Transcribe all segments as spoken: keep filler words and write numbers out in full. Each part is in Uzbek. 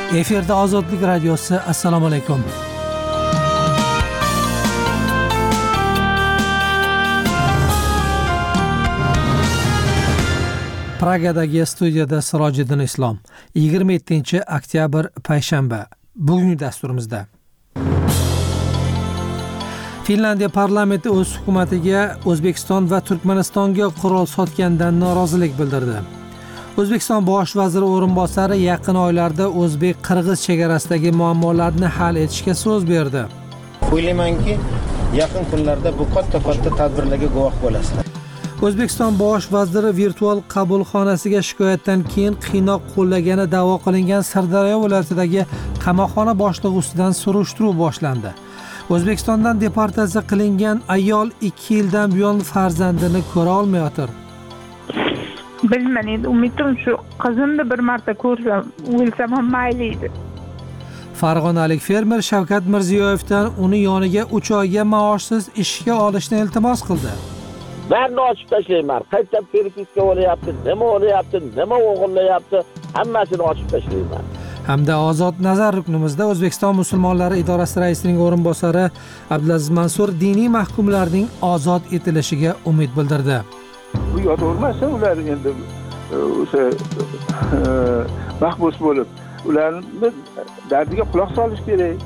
Efirda Ozodlik radiosi. Assalomu alaykum. Pragadagi studiyada Sirojiddin Islom. yigirma yettinchi oktyabr payshanba. Bugungi dasturimizda Finlandiya parlamenti o'z hukumatiga O'zbekiston va Turkmanistonga qurol sotgandan norozilik bildirdi. O'zbekiston bosh vaziri o'rinbosari yaqin oylarda o'zbek-qirg'iz chegarasidagi muammolarni hal etishga so'z berdi. O'ylaymanki, yaqin kunlarda bu katta-katta tadbirlarga guvoh bo'lasizlar. O'zbekiston bosh vaziri virtual qabulxonasiga shikoyatdan keyin qiynoq qo'llagani da'vo qilingan Sirdaryo viloyatidagi qamoqxona boshlig'i ustidan surishtiruv boshlandi. O'zbekistondan deportatsiya qilingan ayol ikki yildan buyon farzandini ko'ra olmayotir. Bilmayman, umidim shu qizimni bir marta ko'rsam, o'lsam ham mayli edi. Farg'onalik fermer Shavkat Mirziyoyevdan uni yoniga uch oyga maoshsiz ishga olishni iltimos qildi. Barni ochib tashlayman. Qayta perifiska bo'layapti, nima bo'layapti, nima o'g'irlayapti, hammasini ochib tashlayman. Hamda Ozod nazar ruknimizda O'zbekiston musulmonlari idorasi raisining o'rinbosari Abdulaziz Mansur diniy mahkumlarning ozod etilishiga umid bildirdi. Bu yotavermasa ular endi o'sha mahbus bo'lib, ularni dardiga quloq solish kerak.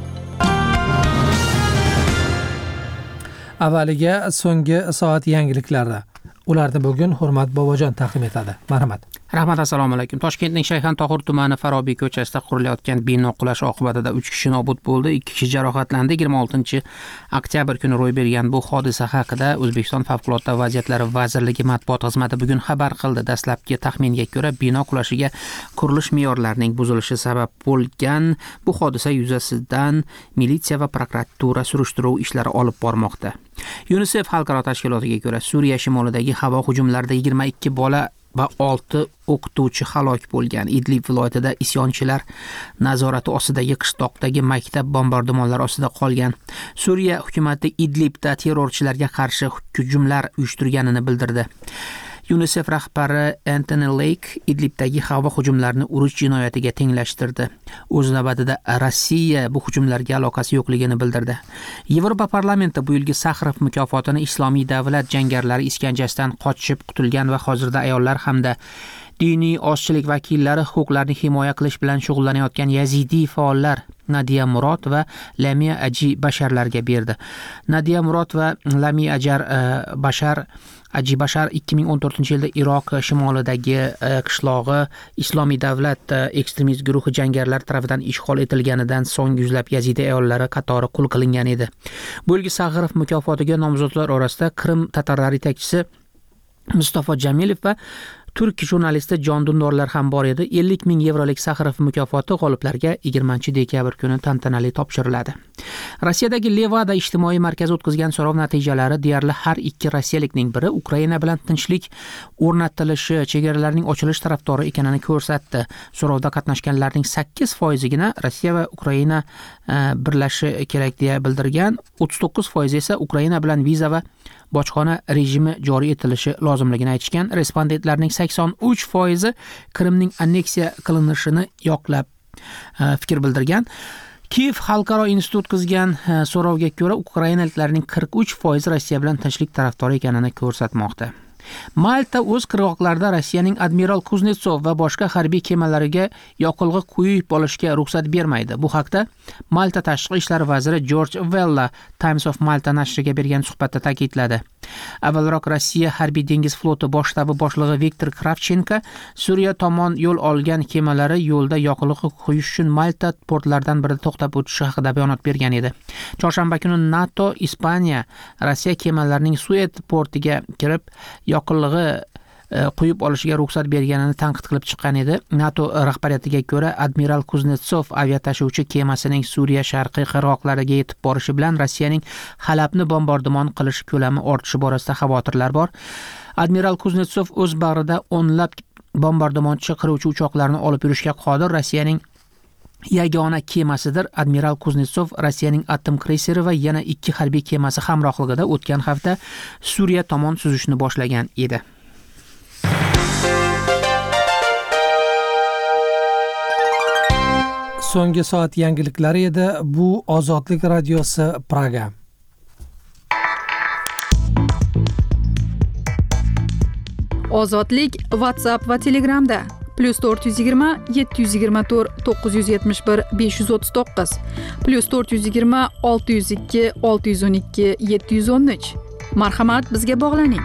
Avvaliga so'nggi soat yangiliklarida. Ularni bugun Hurmat Bobojon taqdim etadi. Marhamat. Rahmat, assalomu alaykum. Toshkentning Shayxon Tohir tumani Farobiy ko'chasida qurilayotgan bino qulashi oqibatida uch kishi nobud bo'ldi, ikki kishi jarohatlandi. yigirma oltinchi oktyabr kuni ro'y bergan bu hodisa haqida O'zbekiston Favqulodda vaziyatlar vazirligi matbuot xizmati bugun xabar qildi. Dastlabki taxminga ko'ra, bino qulashiga qurilish me'yorlarining buzilishi sabab bo'lgan. Bu hodisa yuzasidan militsiya va prokuratura surishtiruv ishlari olib bormoqda. UNICEF xalqaro tashkilotiga ko'ra, Suriya shimolidagi havo hujumlarida yigirma ikki bola va olti o'qituvchi halok bo'lgan. Idlib viloyatida isyonchilar nazorati ostidagi qishloqdagi maktab bombardimonlar ostida qolgan. Suriya hukumati Idlibda terrorchilarga qarshi hujumlar uyushtirganini bildirdi. UNICEF rahbari Anthony Lake Idlibdagi havo hujumlarini urush jinoyatiga tenglashtirdi. O'z navbatida Rossiya bu hujumlarga aloqasi yo'qligini bildirdi. Yevropa parlamenti bu yilgi Saxarov mukofotini Islomiy davlat jangarilari iskanjasidan qochib qutulgan va hozirda ayollar hamda diniy ozchilik vakillari huquqlarini himoya qilish bilan shug'ullanayotgan yazidiy faollar Nadia Murod va Lamia Aji Basharlarga berdi. Nadia Murod va Lamia Ajar Bashar Aji Bashar ikki ming o'n to'rtinchi yilda Iroq shimolidagi qishlog'i Islomiy davlat ekstremist guruhi jangarilar tomonidan ishg'ol etilganidan so'ng yuzlab yazidi ayollari qatori qul qilingan edi. Bu yilgi Saxarov mukofotiga nomzodlar orasida Qrim tatarlari yetakchisi Mustafa Jamilov va turk jurnalisti Jon Dundorlar ham bor edi. ellik ming yevrolik Saxarov mukofoti g'oliblarga yigirmanchi dekabr kuni tantanali topshiriladi. Rossiyadagi Levada ijtimoiy markazi o'tkazgan so'rov natijalari deyarli har ikki rossiyalikning biri Ukraina bilan tinchlik o'rnatilishi, chegaralarning ochilish tarafdori ekanini ko'rsatdi. So'rovda qatnashganlarning sakkiz foizigina Rossiya va Ukraina birlashi kerak deya bildirgan, o'ttiz to'qqiz foiz esa Ukraina bilan viza va bojxona rejimi joriy etilishi lozimligini aytishgan. Respondentlarning sakson uch foizi Qrimning anneksiya qilinishini yoqlab fikr bildirgan. Kiev xalqaro institut o'tkazgan so'rovga ko'ra, ukrainaliklarning qirq uch foizi Rossiya bilan tinchlik tarafdori ekanini ko'rsatmoqda. Malta o'z qirg'oqlarida Rossiyaning Admiral Kuznetsov va boshqa harbiy kemalariga yoqilg'i quyib olishga ruxsat bermaydi. Bu haqda Malta tashqi ishlar vaziri George Vella Times of Malta nashriga bergan suhbatda ta'kidladi. Avvalroq Rossiya harbiy dengiz floti bosh shtabi boshlig'i Viktor Kravchenko Suriya tomon yo'l olgan kemalari yo'lda yoqilg'i quyish uchun Malta portlaridan birida to'xtab o'tishi haqida bayonot bergan edi. Chorshanba kuni NATO Ispaniya Rossiya kemalarining Suez portiga kirib yoqilg'i quyib olishiga ruxsat berganini tanqid qilib chiqqan edi. NATO rahbariyatiga ko'ra, Admiral Kuznetsov aviatashuvchi kemasining Suriya sharqiy qirg'oqlariga yetib borishi bilan Rossiyaning Halabni bombardimon qilish ko'lami ortishi borasida xavotirlar bor. Admiral Kuznetsov o'z bag'rida o'nlab bombardimonchi qiruvchi uchoqlarni olib yurishga qodir Rossiyaning yagona kemasidir. Admiral Kuznetsov Rossiyaning atom kreyseri va yana ikki harbiy kemasi hamrohligida o'tgan hafta Suriya tomon suzishni boshlagan edi. So'nggi soat yangiliklari edi. Bu Ozodlik radiosi Praga. Ozodlik WhatsApp va Telegramda plus to'rt yuz yigirma yetti yuz yigirma to'rt to'qqiz yuz yetmish bir besh yuz o'ttiz to'qqiz plus to'rt yuz yigirma olti yuz ikki olti yuz o'n ikki yetti yuz o'n uch. Marhamat, bizga bog'laning.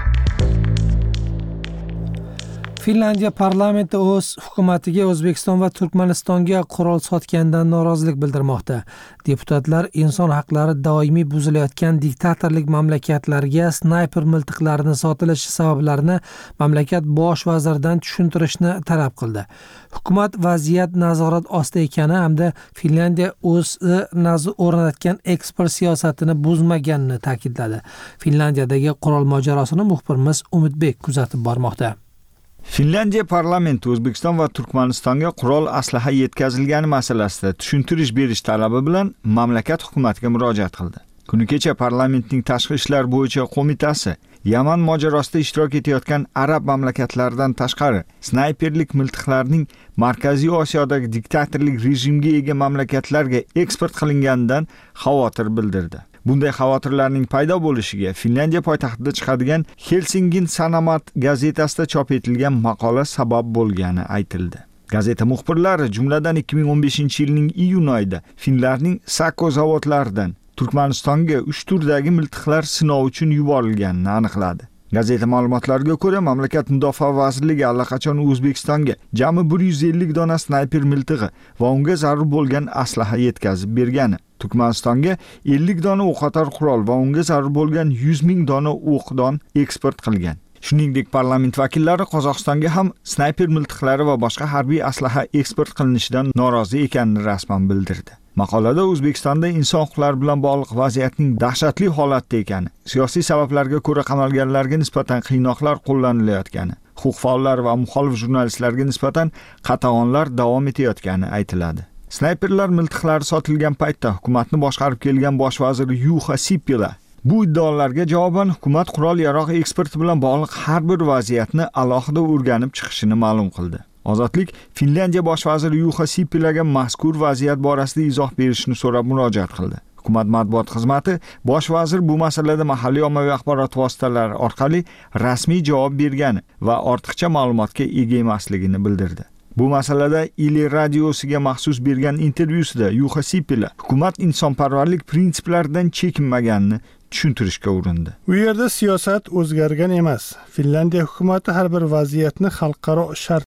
Finlandiya parlamenti o'z hukumatiga O'zbekiston va Turkmanistonga qurol sotgandan norozilik bildirmoqda. Deputatlar inson haqlari doimiy buzilayotgan diktatorlik mamlakatlarga snayper miltiqlarini sotilishi sabablarini mamlakat bosh vaziridan tushuntirishni talab qildi. Hukumat vaziyat nazorat ostida ekani hamda Finlandiya o'zi o'rnatgan eksport siyosatini buzmaganini ta'kidladi. Finlandiyadagi qurol mojarosini muxbirimiz Umidbek kuzatib bormoqda. Finlandiya parlamenti O'zbekiston va Turkmanistonga qurol aslaha yetkazilgani masalasida tushuntirish berish talabi bilan mamlakat hukumatiga murojaat qildi. Kuni kecha parlamentning tashqi ishlar bo'yicha qo'mitasi Yaman mojarosida ishtirok etayotgan arab mamlakatlaridan tashqari snayperlik miltiqlarning Markaziy Osiyodagi diktatorlik rejimga ega mamlakatlarga eksport qilinganidan xavotir bildirdi. Bunday xavotirlarning paydo bo'lishiga Finlandiya poytaxtida chiqadigan Helsingin Sanomat gazetasida chop etilgan maqola sabab bo'lgani aytildi. Gazeta muxbirlari jumladan ikki ming o'n beshinchi yilning iyun oyida Finlarning Sako zavodlaridan Turkmanistonga uch turdagi miltiqlar sinov uchun yuborilganini aniqladi. Gazeta ma'lumotlariga ko'ra, mamlakat mudofaa vazirligi allaqachon O'zbekistonga jami bir yuz ellik dona snayper miltig'i va unga zarur bo'lgan aslaha yetkazib bergani. Turkmanistonga ellik dona o'qotar qurol va unga zarur bo'lgan yuz ming dona o'qdon eksport qilgan. Shuningdek, parlament vakillari Qozog'istonga ham snayper miltiqlari va boshqa harbiy aslaha eksport qilinishidan norozi ekanini rasman bildirdi. Maqolada O'zbekistonda inson huquqlari bilan bog'liq vaziyatning dahshatli holatda ekani, siyosiy sabablarga ko'ra qamalganlarga nisbatan qiynoqlar qo'llanilayotgani, huquq faollari va muxolif jurnalistlarga nisbatan qatag'onlar davom etayotgani aytiladi. Snayperlar miltiqlari sotilgan paytda hukumatni boshqarib kelgan bosh vazir Juha Sipilä bu iddaolarga javoban hukumat qurol-yarog' eksporti bilan bog'liq har bir vaziyatni alohida o'rganib chiqishini ma'lum qildi. Ozodlik Finlandiya bosh vaziri Juha Sipiläga mazkur vaziyat borasida izoh berishni so'rab murojaat qildi. Hukumat matbuot xizmati bosh vazir bu masalada mahalliy ommaviy axborot vositalari orqali rasmiy javob bergani va ortiqcha ma'lumotga ega emasligini bildirdi. Bu masalada Ili radiosiga maxsus bergan intervyusida Juha Sipilää hukumat insonparvarlik prinsiplaridan chekinmaganini tushuntirishga urindi. U yerda siyosat o'zgargan emas. Finlandiya hukumati har bir vaziyatni xalqaro shart